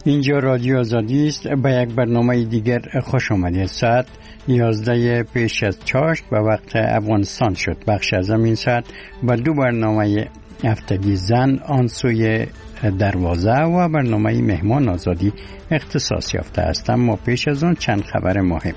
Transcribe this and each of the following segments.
اینجا رادیو آزادی است. به یک برنامه دیگر خوش آمدید. ساعت 11 پیش از چاشت به وقت افغانستان شد. بخش از این ساعت با دو برنامه هفتگی زن آن سوی دروازه و برنامه مهمان آزادی اختصاص یافته است. اما پیش از آن چند خبر مهم.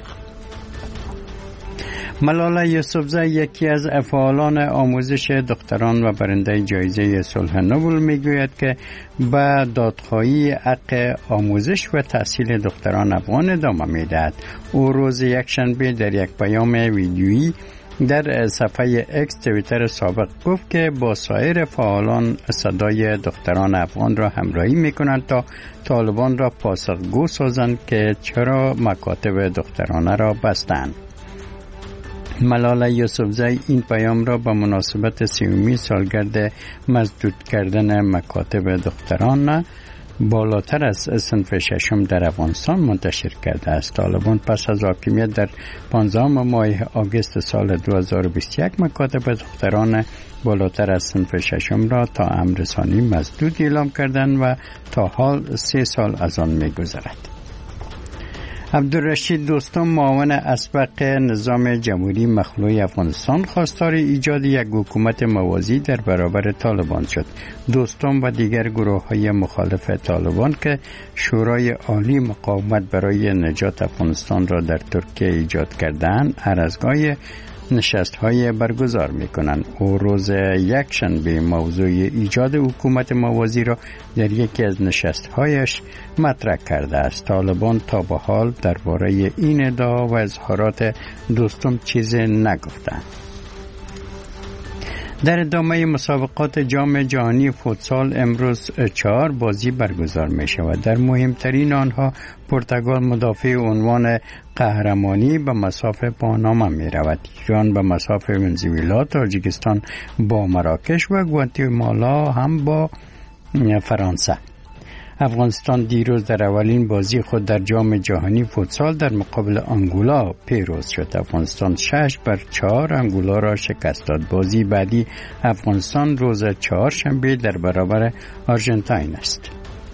ملاله یوسفزی یکی از فعالان آموزش دختران و برنده جایزه صلح نوبل میگوید که به دادخواهی حق آموزش و تحصیل دختران افغان ادامه میدهد. او روز یکشنبه در یک پیام ویدیویی در صفحه اکس توییتر سابق گفت که با سایر فعالان صدای دختران افغان را همراهی میکنند تا طالبان را پاسخگو سازند که چرا مکاتب دخترانه را بستند. ملاله یوسفزی این پیام را به مناسبت 30 سالگرد مسدود کردن مکاتب دختران بالاتر از صنف ششم در افغانستان منتشر کرده است. طالبان پس از حاکمیت در 15 ماه آگوست سال 2021 مکاتب دختران بالاتر از صنف ششم را تا امررسانی مسدود اعلام کردند و تا حال 3 سال از آن می‌گذرد. عبدالرشید دوستم معاون اسبق نظام جمهوری مخلوع افغانستان خواستار ایجاد یک حکومت موازی در برابر طالبان شد. دوستم و دیگر گروه‌های مخالف طالبان که شورای عالی مقاومت برای نجات افغانستان را در ترکیه ایجاد کردند هر از گاهی نشست‌های برگزار می‌کنند. او روز یکشنبه موضوع ایجاد حکومت موازی را در یکی از نشست‌هایش مطرح کرده است. طالبان تا به حال درباره این ادعا و اظهارات دوستم چیزی نگفتند. در ادامه مسابقات جام جهانی فوتسال امروز 4 بازی برگزار می شود. در مهمترین آنها پرتغال مدافع عنوان قهرمانی به مصاف پاناما می رود. ایران به مصاف ونزوئلا، تاجیکستان با مراکش و گواتمالا هم با فرانسه. افغانستان دیروز در اولین بازی خود در جام جهانی فوتسال در مقابل آنگولا پیروز شد. افغانستان 6-4 آنگولا را شکست داد. بازی بعدی افغانستان روز چهارشنبه در برابر آرژانتین است.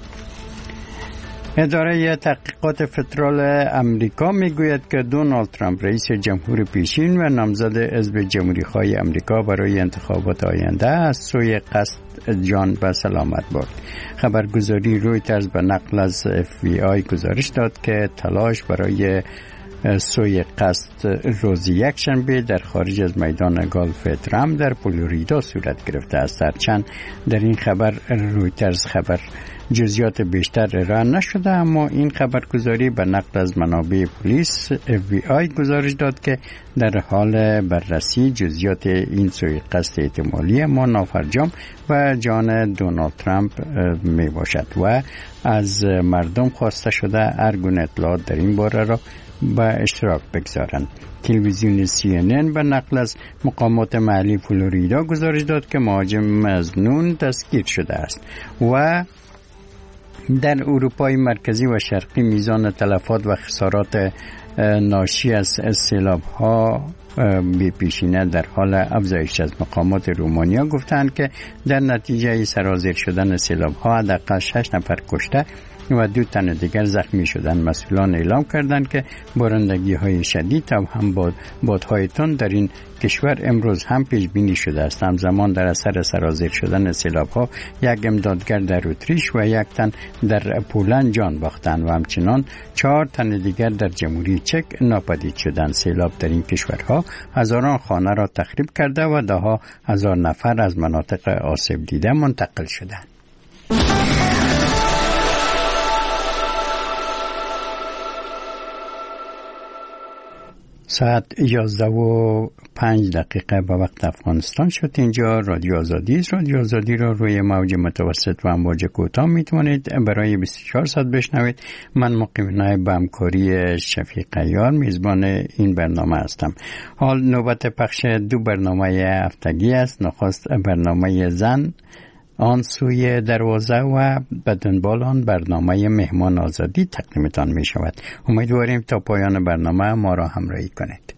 اداره تحقیقات فدرال امریکا میگوید که دونالد ترامپ رئیس جمهور پیشین و نامزد حزب جمهوری‌خواه امریکا برای انتخابات آینده از سوی قصد جان به سلامت برد. خبرگزاری رویترز به نقل از FBI گزارش داد که تلاش برای سوی قصد روز یکشنبه در خارج از میدان گالف ترامپ در فلوریدا صورت گرفته است. هرچند در این خبر رویترز خبر جزئیات بیشتر ارائه نشده، اما این خبرگزاری به نقل از منابع پلیس FBI گزارش داد که در حال بررسی جزئیات این سوی قصد احتمالی ما نافرجام و جان دونالد ترامپ می باشد و از مردم خواسته شده هر گونه اطلاعات در این باره را به اشتراک بگذارند. تلویزیون CNN به نقل از مقامات محلی فلوریدا گزارش داد که مهاجم مظنون دستگیر شده است و در اروپای مرکزی و شرقی میزان تلفات و خسارات ناشی از سیلاب‌ها به پیشینه در حال افزایش از مقامات رومانیا گفتند که در نتیجه سرازیر شدن سیلاب‌ها حداقل 6 نفر کشته و 2 تن دیگر زخمی شدند. مسئولان اعلام کردند که بارندگی‌های شدید و هم بادهای تند در این کشور امروز هم پیش بینی شده است. همزمان در اثر سرازیر شدن سیلاب‌ها یک امدادگر در اتریش و 1 تن در پولند جان باختند و همچنان 4 تن دیگر در جمهوری چک ناپدید شدند. سیلاب در این کشورها هزاران خانه را تخریب کرده و ده‌ها هزار نفر از مناطق آسیب دیده منتقل شدند. ساعت 11:05 به وقت افغانستان شد. اینجا رادیو آزادی است. رادیو آزادی را روی موج متوسط و امواج کوتاه میتونید برای 24 ساعت بشنوید. من مقیم نایب به همکاری شفیق عیار میزبان این برنامه هستم. حال نوبت پخش 2 برنامه هفتگی است. نخست برنامه زن آن سوی دروازه و به دنبال آن برنامه مهمان آزادی تقدیمتان می شود. امیدواریم تا پایان برنامه ما را همراهی کنید.